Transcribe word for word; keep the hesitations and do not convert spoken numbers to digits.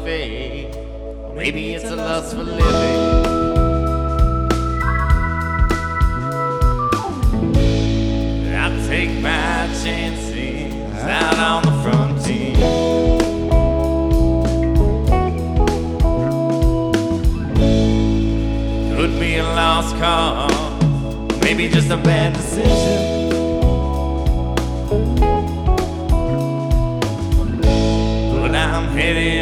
faith, or maybe it's a lust for living. I take my chances out on the frontier. Could be a lost cause, maybe just a bad decision. But I'm heading